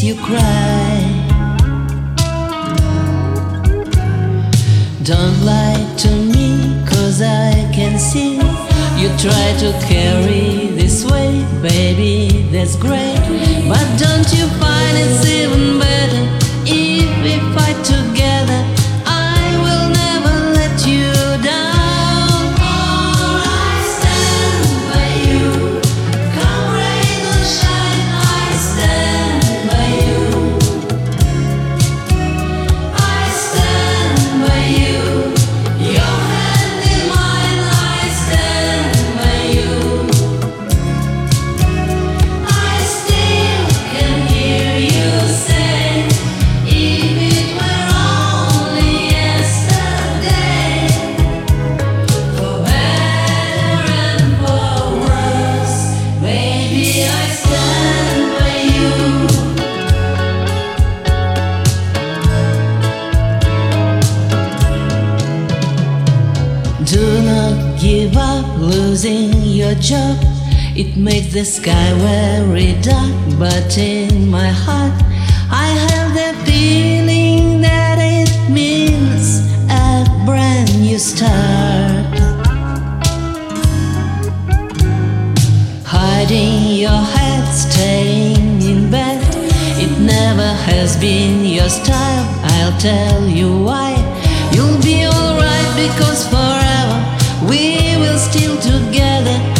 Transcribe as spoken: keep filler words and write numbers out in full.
you cry. Don't lie to me, 'cause I can see you try to carry this weight. Baby, that's great, but don't you find it's even better if we fight together? I will never let you down. I stand by you. Come rain or shine, I stand by you. I stand by you. Your hand in mine, I stand by you. I still can hear you say, if it were only yesterday. For better and for worse, baby, I stand by you. Do not give up losing your job. It makes the sky very dark, but in my heart I have the feeling that it means a brand new start. Hiding your head, staying in bed, it never has been your style. I'll tell you why. You'll be alright, because forever we will still together.